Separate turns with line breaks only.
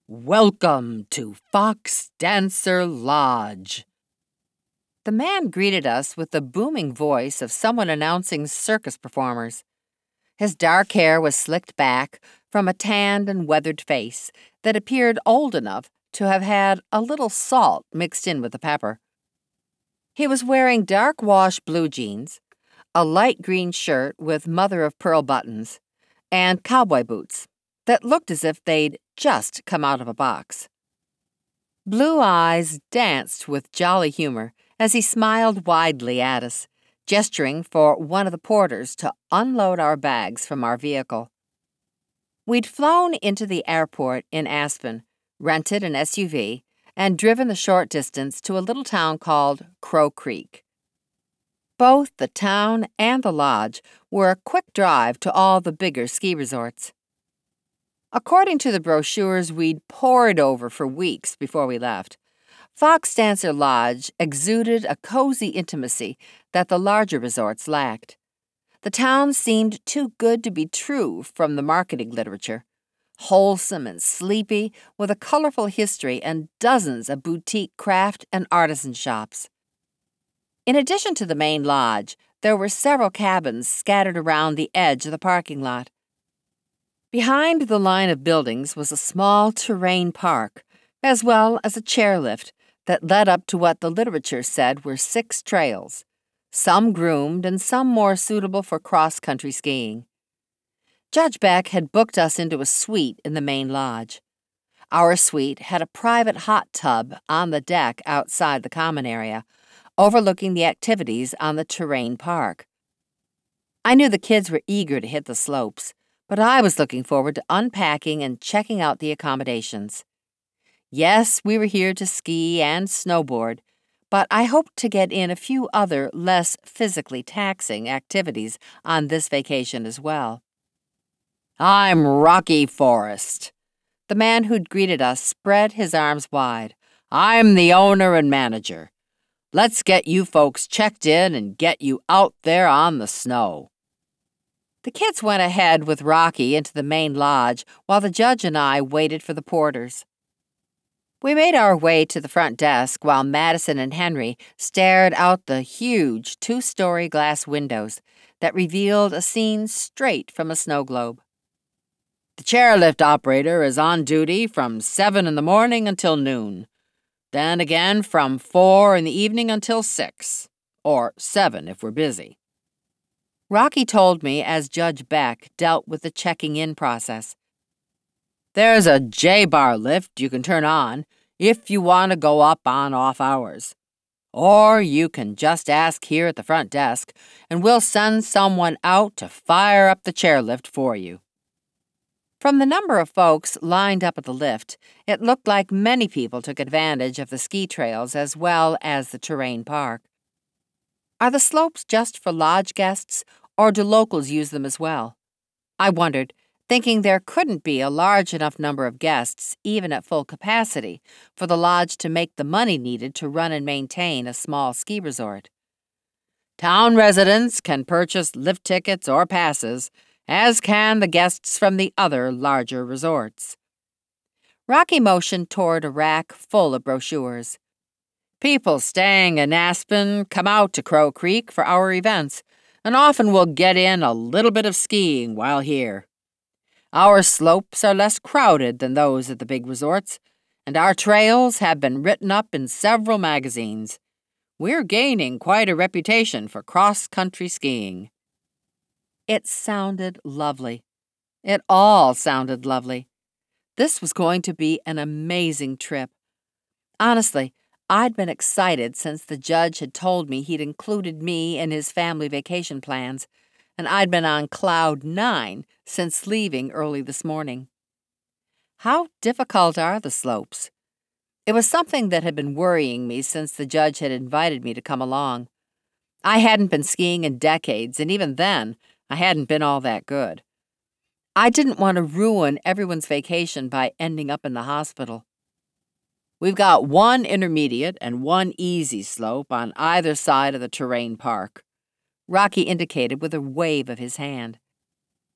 Welcome to Fox Dancer Lodge. The man greeted us with the booming voice of someone announcing circus performers. His dark hair was slicked back from a tanned and weathered face that appeared old enough to have had a little salt mixed in with the pepper. He was wearing dark wash blue jeans, a light green shirt with mother-of-pearl buttons, and cowboy boots that looked as if they'd just come out of a box. Blue eyes danced with jolly humor as he smiled widely at us, gesturing for one of the porters to unload our bags from our vehicle. We'd flown into the airport in Aspen, rented an SUV, and driven the short distance to a little town called Crow Creek. Both the town and the lodge were a quick drive to all the bigger ski resorts. According to the brochures we'd pored over for weeks before we left, Fox Dancer Lodge exuded a cozy intimacy that the larger resorts lacked. The town seemed too good to be true from the marketing literature, wholesome and sleepy, with a colorful history and dozens of boutique craft and artisan shops. In addition to the main lodge, there were several cabins scattered around the edge of the parking lot. Behind the line of buildings was a small terrain park, as well as a chairlift that led up to what the literature said were 6 trails, some groomed and some more suitable for cross-country skiing. Judge Beck had booked us into a suite in the main lodge. Our suite had a private hot tub on the deck outside the common area, overlooking the activities on the terrain park. I knew the kids were eager to hit the slopes, but I was looking forward to unpacking and checking out the accommodations. Yes, we were here to ski and snowboard, but I hoped to get in a few other less physically taxing activities on this vacation as well. "I'm Rocky Forrest." The man who'd greeted us spread his arms wide. "I'm the owner and manager. Let's get you folks checked in and get you out there on the snow." The kids went ahead with Rocky into the main lodge while the judge and I waited for the porters. We made our way to the front desk while Madison and Henry stared out the huge 2-story glass windows that revealed a scene straight from a snow globe. "The chairlift operator is on duty from 7 in the morning until noon. Then again from 4 in the evening until 6, or 7 if we're busy." Rocky told me as Judge Beck dealt with the checking-in process. "There's a J-bar lift you can turn on if you want to go up on off hours. Or you can just ask here at the front desk, and we'll send someone out to fire up the chairlift for you." From the number of folks lined up at the lift, it looked like many people took advantage of the ski trails as well as the terrain park. Are the slopes just for lodge guests, or do locals use them as well? I wondered, thinking there couldn't be a large enough number of guests, even at full capacity, for the lodge to make the money needed to run and maintain a small ski resort. "Town residents can purchase lift tickets or passes, as can the guests from the other larger resorts." Rocky motioned toward a rack full of brochures. "People staying in Aspen come out to Crow Creek for our events, and often will get in a little bit of skiing while here. Our slopes are less crowded than those at the big resorts, and our trails have been written up in several magazines. We're gaining quite a reputation for cross-country skiing." It sounded lovely. It all sounded lovely. This was going to be an amazing trip. Honestly, I'd been excited since the judge had told me he'd included me in his family vacation plans, and I'd been on cloud 9 since leaving early this morning. How difficult are the slopes? It was something that had been worrying me since the judge had invited me to come along. I hadn't been skiing in decades, and even then, I hadn't been all that good. I didn't want to ruin everyone's vacation by ending up in the hospital. "We've got 1 intermediate and 1 easy slope on either side of the terrain park," Rocky indicated with a wave of his hand.